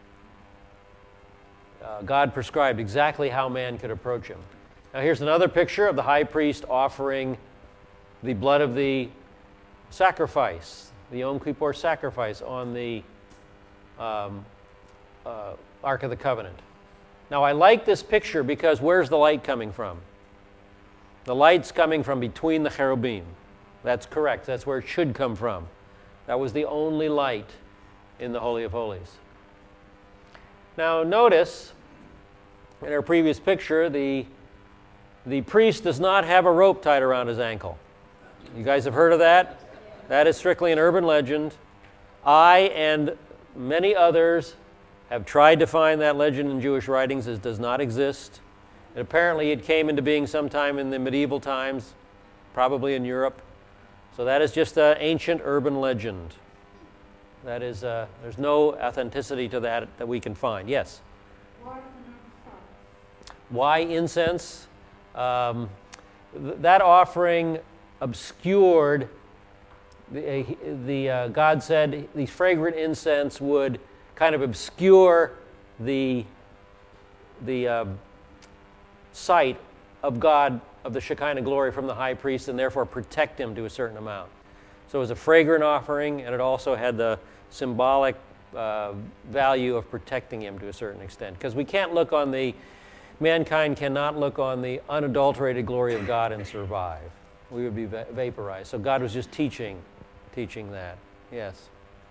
Uh, God prescribed exactly how man could approach him. Now here's another picture of the high priest offering the blood of the sacrifice, the Yom Kippur sacrifice on the um, uh, Ark of the Covenant. Now I like this picture because where's the light coming from? The light's coming from between the cherubim. That's correct. That's where it should come from. That was the only light in the Holy of Holies. Now notice, in our previous picture, the, the priest does not have a rope tied around his ankle. You guys have heard of that? That is strictly an urban legend. I and many others have tried to find that legend in Jewish writings. It does not exist. And apparently it came into being sometime in the medieval times, probably in Europe. So that is just an ancient urban legend. That is, uh, there's no authenticity to that that we can find. Yes? Why incense? Why incense? Um, th- that offering obscured, the, uh, the uh, God said the fragrant incense would kind of obscure the, the uh, sight of God, of the Shekinah glory from the high priest, and therefore protect him to a certain amount. So it was a fragrant offering, and it also had the symbolic uh, value of protecting him to a certain extent. Because we can't look on the, mankind cannot look on the unadulterated glory of God and survive. We would be va- vaporized. So God was just teaching, teaching that. Yes.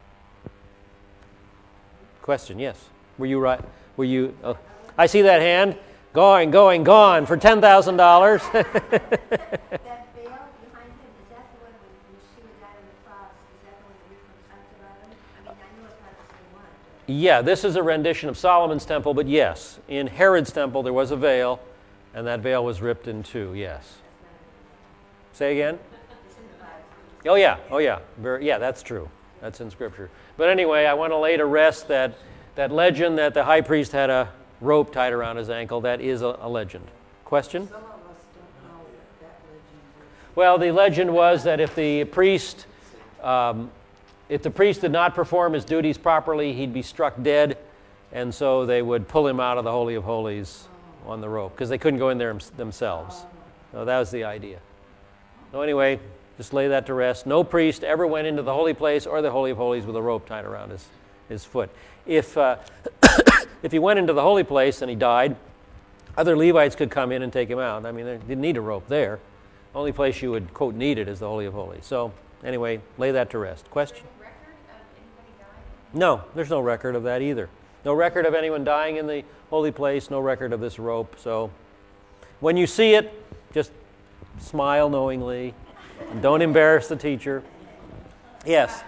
Question, yes. Were you right? Were you, oh, I see that hand. Going, going, gone for ten thousand dollars. That veil behind him, is that the one when Yeshua died on the cross? Is that the one that Rickman talks about him? I mean, I know it's not the same one, but Yeah, this is a rendition of Solomon's temple, but yes, in Herod's temple there was a veil, and that veil was ripped in two, yes. that's not in the Say again? Bible. It's in the Bible. Oh yeah, oh yeah, Very, yeah, that's true. That's in Scripture. But anyway, I want to lay to rest that, that legend that the high priest had a rope tied around his ankle. That is a, a legend. Question? Some of us don't know what that legend is. Well, the legend was that if the priest, um, if the priest did not perform his duties properly, he'd be struck dead, and so they would pull him out of the Holy of Holies on the rope because they couldn't go in there themselves. So that was the idea. So anyway, just lay that to rest. No priest ever went into the holy place or the Holy of Holies with a rope tied around his, his foot. If uh, if he went into the holy place and he died, other Levites could come in and take him out. I mean, they didn't need a rope there. The only place you would, quote, need it is the Holy of Holies. So anyway, lay that to rest. Question? Is there a record of anybody dying? No, there's no record of that either. No record of anyone dying in the holy place, no record of this rope. So when you see it, just smile knowingly and don't embarrass the teacher. Yes.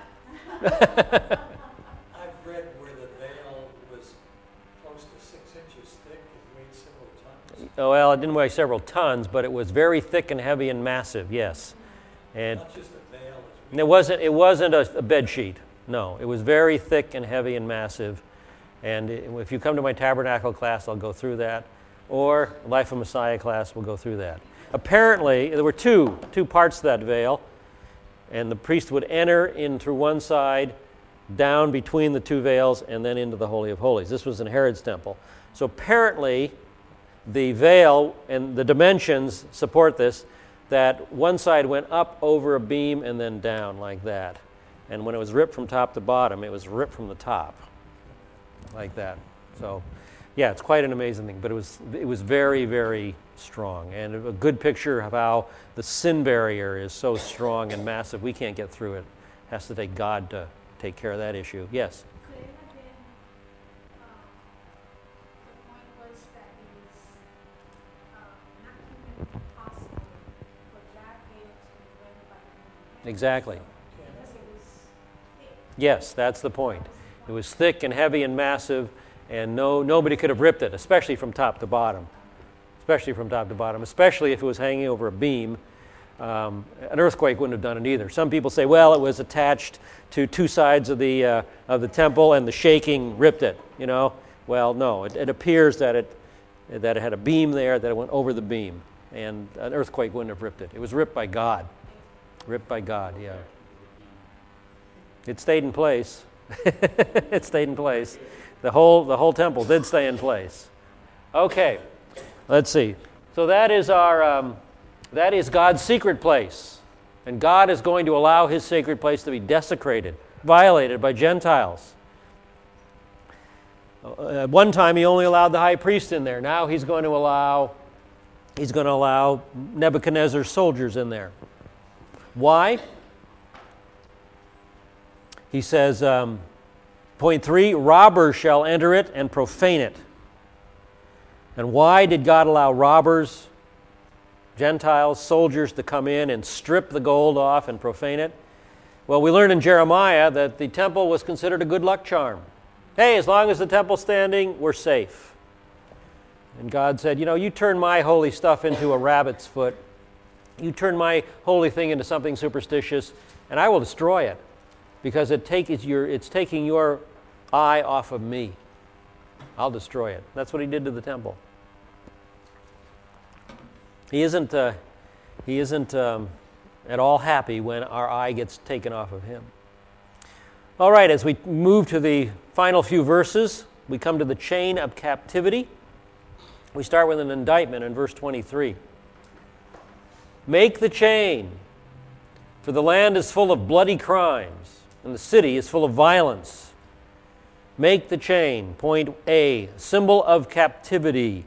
I've read where the veil was close to six inches thick and weighed several tons. Oh, well, it didn't weigh several tons, but it was very thick and heavy and massive, yes. And Not just a veil. As we it wasn't, it wasn't a, a bed sheet. No, it was very thick and heavy and massive. And it, if you come to my tabernacle class, I'll go through that. Or Life of Messiah class, we'll go through that. Apparently, there were two, two parts to that veil. And the priest would enter in through one side, down between the two veils, and then into the Holy of Holies. This was in Herod's temple. So apparently, the veil and the dimensions support this, that one side went up over a beam and then down like that. And when it was ripped from top to bottom, it was ripped from the top like that. So, yeah, it's quite an amazing thing. But it was it was very, very strong, and a good picture of how the sin barrier is so strong and massive we can't get through it. It has to take God to take care of that issue. Yes. Could it have been, um, the point was that it was, um, not humanly possible for that veil to be weathered by human hands? Exactly. Because it was thick. Yes, that's the point. That was the point. It was thick and heavy and massive, and no nobody could have ripped it, especially from top to bottom. Especially from top to bottom, especially if it was hanging over a beam. Um, an earthquake wouldn't have done it either. Some people say, well, it was attached to two sides of the uh, of the temple, and the shaking ripped it. You know, well, no. It, it appears that it that it had a beam there, that it went over the beam, and an earthquake wouldn't have ripped it. It was ripped by God. Ripped by God. Yeah. It stayed in place. It stayed in place. The whole the whole temple did stay in place. Okay. Let's see. So that is our um, that is God's secret place, and God is going to allow His sacred place to be desecrated, violated by Gentiles. Uh, at one time, He only allowed the high priest in there. Now He's going to allow He's going to allow Nebuchadnezzar's soldiers in there. Why? He says, um, point three: robbers shall enter it and profane it. And why did God allow robbers, Gentiles, soldiers to come in and strip the gold off and profane it? Well, we learned in Jeremiah that the temple was considered a good luck charm. Hey, as long as the temple's standing, we're safe. And God said, you know, you turn my holy stuff into a rabbit's foot. You turn my holy thing into something superstitious, and I will destroy it, because it take, it's, your, it's taking your eye off of me. I'll destroy it. That's what He did to the temple. He isn't, uh, he isn't um, at all happy when our eye gets taken off of Him. All right, as we move to the final few verses, we come to the chain of captivity. We start with an indictment in verse twenty-three. Make the chain, for the land is full of bloody crimes, and the city is full of violence. Make the chain. Point A, symbol of captivity.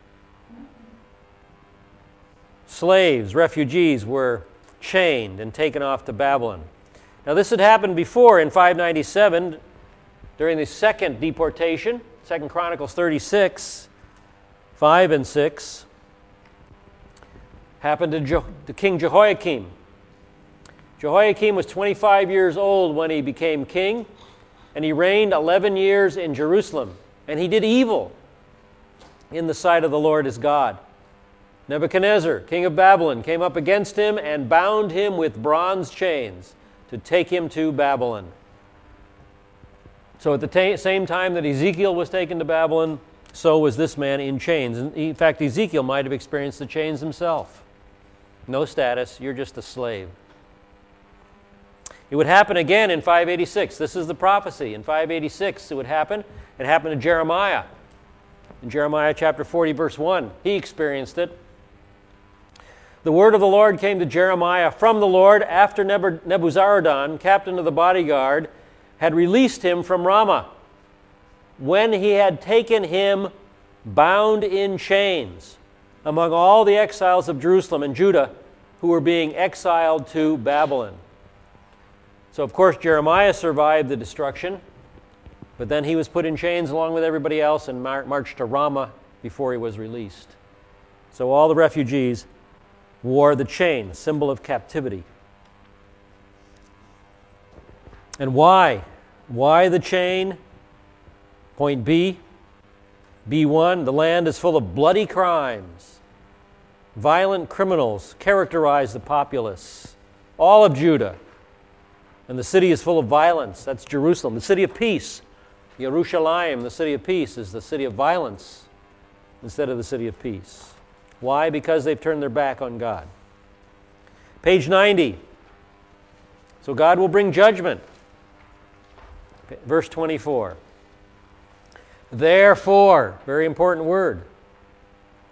Slaves, refugees were chained and taken off to Babylon. Now this had happened before in five ninety-seven during the second deportation, Second Chronicles thirty-six, five and six. Happened to, Je- to King Jehoiakim. Jehoiakim was twenty-five years old when he became king, and he reigned eleven years in Jerusalem. And he did evil in the sight of the Lord his God. Nebuchadnezzar, king of Babylon, came up against him and bound him with bronze chains to take him to Babylon. So at the ta- same time that Ezekiel was taken to Babylon, so was this man in chains. In fact, Ezekiel might have experienced the chains himself. No status, you're just a slave. It would happen again in five eighty-six. This is the prophecy. In five eighty-six, it would happen. It happened to Jeremiah. In Jeremiah chapter forty, verse one, he experienced it. The word of the Lord came to Jeremiah from the Lord after Nebuzaradan, captain of the bodyguard, had released him from Ramah, when he had taken him bound in chains among all the exiles of Jerusalem and Judah who were being exiled to Babylon. So, of course, Jeremiah survived the destruction, but then he was put in chains along with everybody else and mar- marched to Ramah before he was released. So all the refugees wore the chain, symbol of captivity. And why? Why the chain? Point B. B one, the land is full of bloody crimes. Violent criminals characterize the populace, all of Judah. And the city is full of violence. That's Jerusalem. The city of peace, Yerushalayim, the city of peace, is the city of violence instead of the city of peace. Why? Because they've turned their back on God. Page ninety. So God will bring judgment. Verse twenty-four. Therefore, very important word.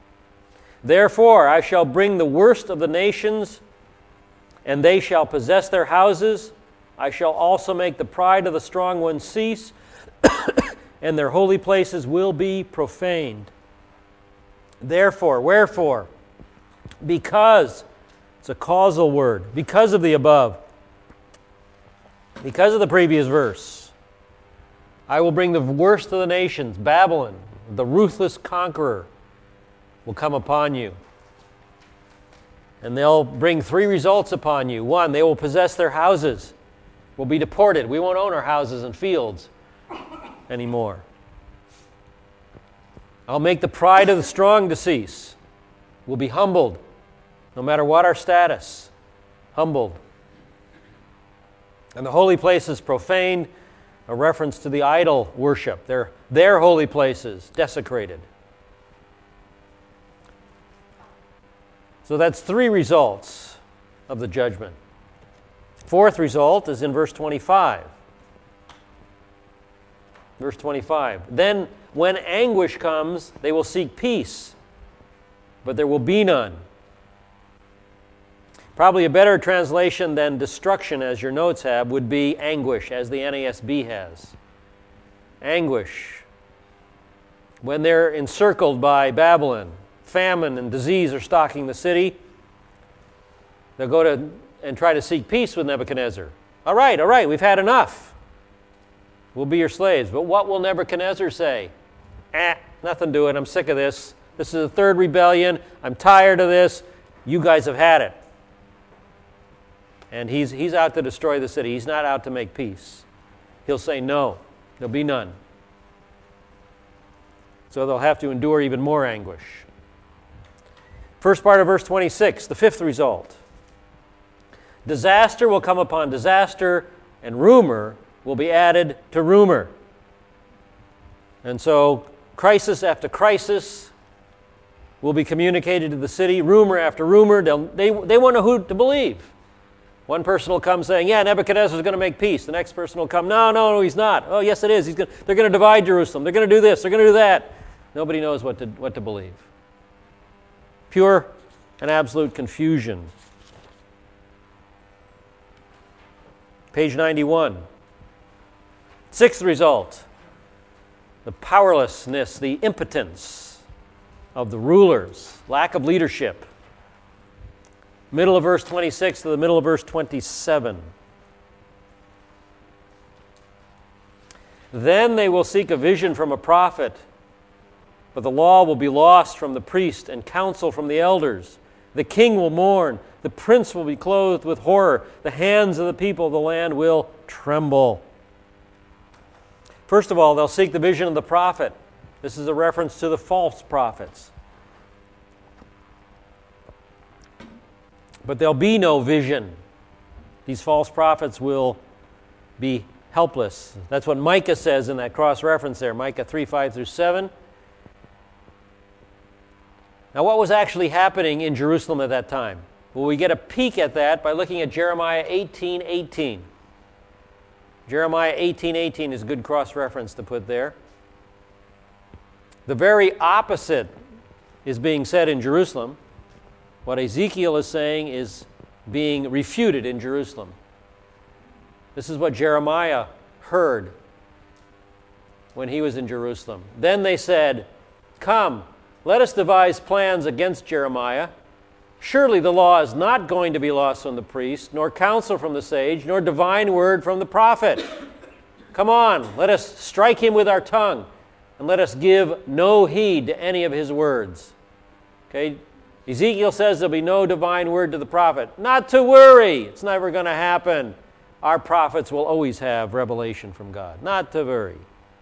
Therefore I shall bring the worst of the nations, and they shall possess their houses. I shall also make the pride of the strong ones cease, and their holy places will be profaned. Therefore, wherefore? Because, it's a causal word, because of the above, because of the previous verse, I will bring the worst of the nations, Babylon, the ruthless conqueror, will come upon you. And they'll bring three results upon you. One, they will possess their houses, will be deported. We won't own our houses and fields anymore. I'll make the pride of the strong to cease. We'll be humbled, no matter what our status. Humbled. And the holy places profaned, a reference to the idol worship. Their, their holy places desecrated. So that's three results of the judgment. Fourth result is in verse twenty-five. Verse twenty-five. Then when anguish comes, they will seek peace, but there will be none. Probably a better translation than destruction, as your notes have, would be anguish, as the N A S B has. Anguish. When they're encircled by Babylon, famine and disease are stalking the city, they'll go to and try to seek peace with Nebuchadnezzar. All right, all right, we've had enough. We'll be your slaves. But what will Nebuchadnezzar say? Eh, nothing to it. I'm sick of this. This is the third rebellion. I'm tired of this. You guys have had it. And he's, he's out to destroy the city. He's not out to make peace. He'll say no. There'll be none. So they'll have to endure even more anguish. First part of verse twenty-six, the fifth result. Disaster will come upon disaster, and rumor will be added to rumor. And so crisis after crisis will be communicated to the city, rumor after rumor. They'll, they, they won't know who to believe. One person will come saying, yeah, Nebuchadnezzar's going to make peace. The next person will come, no, no, no, he's not. Oh, yes, it is. He's going, they're going to divide Jerusalem. They're going to do this. They're going to do that. Nobody knows what to, what to believe. Pure and absolute confusion. Page ninety-one. Sixth result, the powerlessness, the impotence of the rulers, lack of leadership. Middle of verse twenty-six to the middle of verse twenty-seven. Then they will seek a vision from a prophet, but the law will be lost from the priest and counsel from the elders. The king will mourn. The prince will be clothed with horror. The hands of the people of the land will tremble. First of all, they'll seek the vision of the prophet. This is a reference to the false prophets. But there'll be no vision. These false prophets will be helpless. That's what Micah says in that cross-reference there, Micah three, five through seven. Now, what was actually happening in Jerusalem at that time? Well, we get a peek at that by looking at Jeremiah eighteen eighteen. Jeremiah eighteen eighteen is a good cross-reference to put there. The very opposite is being said in Jerusalem. What Ezekiel is saying is being refuted in Jerusalem. This is what Jeremiah heard when he was in Jerusalem. Then they said, come, let us devise plans against Jeremiah. Surely the law is not going to be lost from the priest, nor counsel from the sage, nor divine word from the prophet. Come on, let us strike him with our tongue, and let us give no heed to any of his words. Okay, Ezekiel says there'll be no divine word to the prophet. Not to worry, it's never going to happen. Our prophets will always have revelation from God. Not to worry.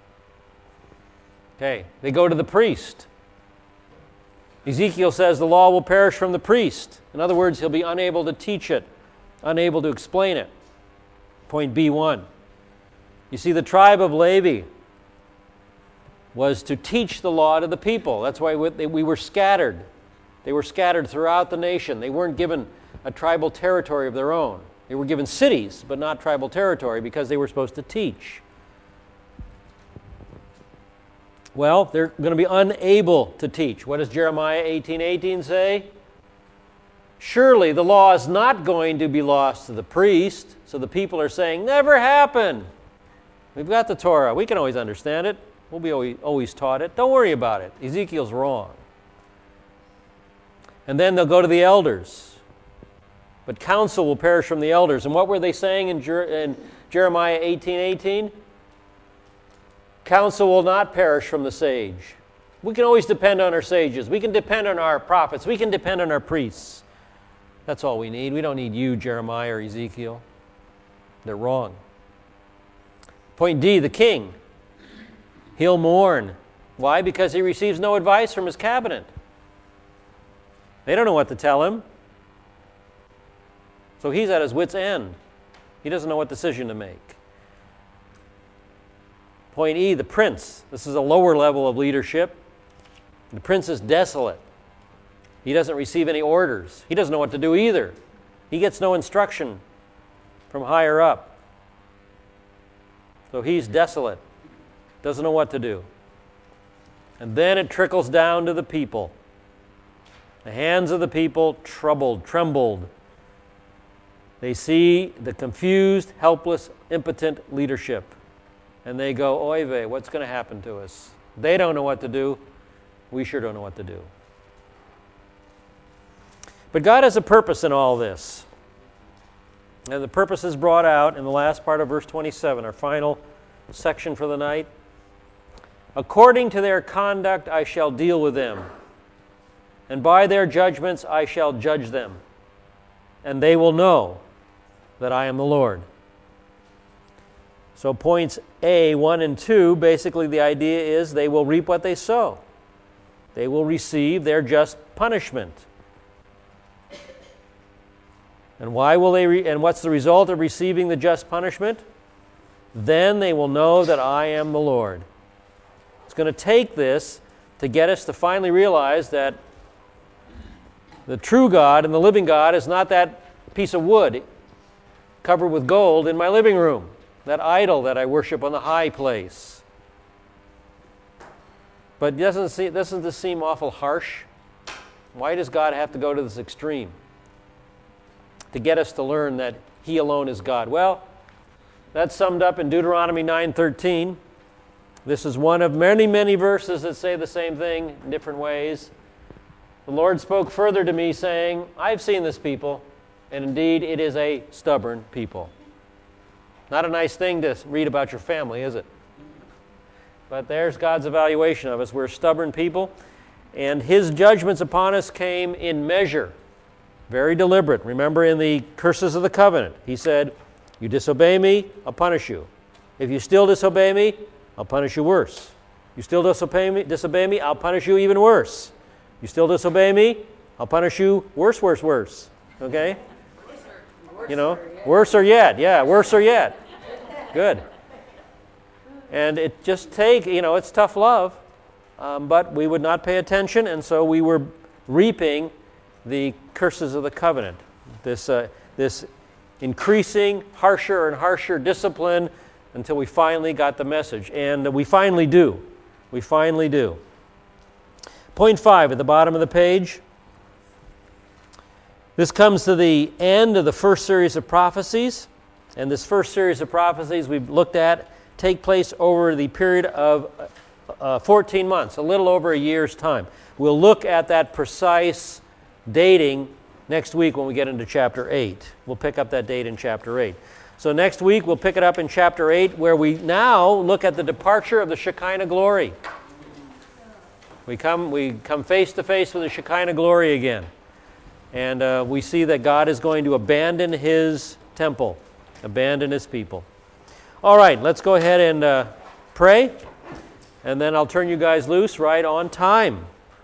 Okay, they go to the priest. Ezekiel says the law will perish from the priest. In other words, he'll be unable to teach it, unable to explain it. Point B one. You see, the tribe of Levi was to teach the law to the people. That's why we were scattered. They were scattered throughout the nation. They weren't given a tribal territory of their own. They were given cities, but not tribal territory, because they were supposed to teach. Well, they're going to be unable to teach. What does Jeremiah eighteen eighteen say? Surely the law is not going to be lost to the priest. So the people are saying, never happened. We've got the Torah. We can always understand it. We'll be always, always taught it. Don't worry about it. Ezekiel's wrong. And then they'll go to the elders. But counsel will perish from the elders. And what were they saying in, Jer- in Jeremiah eighteen eighteen? Counsel will not perish from the sage. We can always depend on our sages. We can depend on our prophets. We can depend on our priests. That's all we need. We don't need you, Jeremiah or Ezekiel. They're wrong. Point D, the king. He'll mourn. Why? Because he receives no advice from his cabinet. They don't know what to tell him. So he's at his wit's end. He doesn't know what decision to make. Point E, the prince. This is a lower level of leadership. The prince is desolate. He doesn't receive any orders. He doesn't know what to do either. He gets no instruction from higher up. So he's desolate. Doesn't know what to do. And then it trickles down to the people. The hands of the people troubled, trembled. They see the confused, helpless, impotent leadership. And they go, oy vey, what's going to happen to us? They don't know what to do. We sure don't know what to do. But God has a purpose in all this. And the purpose is brought out in the last part of verse twenty-seven, our final section for the night. According to their conduct I shall deal with them, and by their judgments I shall judge them, and they will know that I am the Lord. So points A, one and two, basically the idea is they will reap what they sow. They will receive their just punishment. And why will they? Re- and what's the result of receiving the just punishment? Then they will know that I am the Lord. It's going to take this to get us to finally realize that the true God and the living God is not that piece of wood covered with gold in my living room, that idol that I worship on the high place. But doesn't see, doesn't this seem awful harsh? Why does God have to go to this extreme to get us to learn that He alone is God? Well, that's summed up in Deuteronomy nine thirteen. This is one of many, many verses that say the same thing in different ways. The Lord spoke further to me, saying, I've seen this people, and indeed it is a stubborn people. Not a nice thing to read about your family, is it? But there's God's evaluation of us. We're a stubborn people, and His judgments upon us came in measure. Very deliberate. Remember in the curses of the covenant, He said, you disobey me, I'll punish you. If you still disobey me, I'll punish you worse. You still disobey me, disobey me, I'll punish you even worse. You still disobey me, I'll punish you worse, worse, worse. Okay? Worse, You know, yet. worser yet. Yeah, worser yet. Good. And it just take, you know, it's tough love, um, but we would not pay attention, and so we were reaping the curses of the covenant. This, uh, this increasing harsher and harsher discipline until we finally got the message. And we finally do. We finally do. Point five at the bottom of the page. This comes to the end of the first series of prophecies. And this first series of prophecies we've looked at take place over the period of uh, fourteen months, a little over a year's time. We'll look at that precise dating next week when we get into chapter eight. We'll pick up that date in chapter eight. So next week we'll pick it up in chapter eight, where we now look at the departure of the Shekinah glory. We come, we come face to face with the Shekinah glory again. And uh, we see that God is going to abandon His temple, abandon His people. All right, let's go ahead and uh, pray, and then I'll turn you guys loose right on time.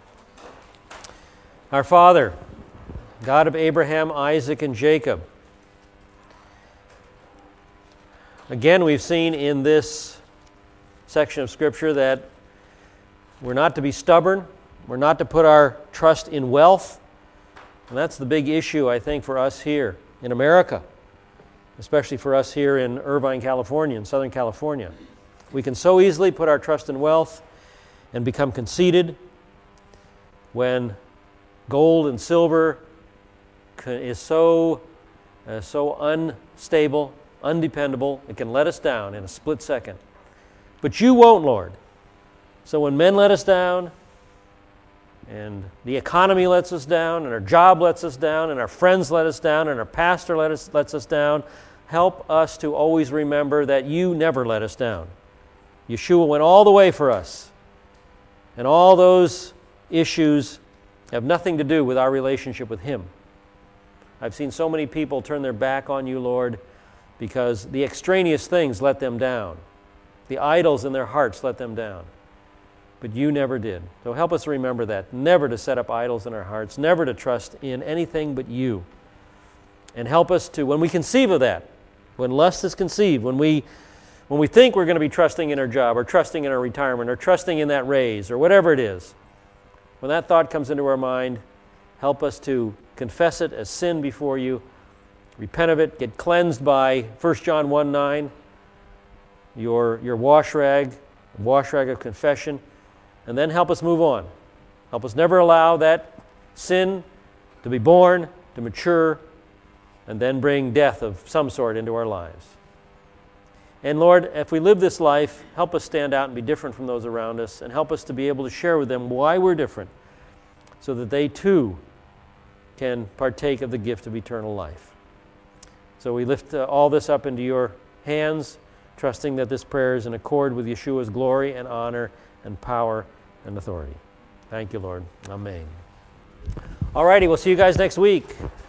Our Father, God of Abraham, Isaac, and Jacob, again, we've seen in this section of Scripture that we're not to be stubborn. We're not to put our trust in wealth. And that's the big issue, I think, for us here in America, especially for us here in Irvine, California, in Southern California. We can so easily put our trust in wealth, and become conceited, when gold and silver is so, uh, so unstable, undependable, it can let us down in a split second. But you won't, Lord. So when men let us down, and the economy lets us down, and our job lets us down, and our friends let us down, and our pastor let us, lets us down, help us to always remember that you never let us down. Yeshua went all the way for us. And all those issues have nothing to do with our relationship with Him. I've seen so many people turn their back on you, Lord, because the extraneous things let them down. The idols in their hearts let them down. But you never did. So help us remember that. Never to set up idols in our hearts. Never to trust in anything but you. And help us to, when we conceive of that, when lust is conceived, when we when we think we're going to be trusting in our job or trusting in our retirement or trusting in that raise or whatever it is, when that thought comes into our mind, help us to confess it as sin before you, repent of it, get cleansed by First John one nine, your, your wash rag, wash rag of confession, and then help us move on. Help us never allow that sin to be born, to mature, and then bring death of some sort into our lives. And Lord, if we live this life, help us stand out and be different from those around us, and help us to be able to share with them why we're different, so that they too can partake of the gift of eternal life. So we lift uh, all this up into your hands, trusting that this prayer is in accord with Yeshua's glory and honor and power and authority. Thank you, Lord. Amen. All righty, we'll see you guys next week.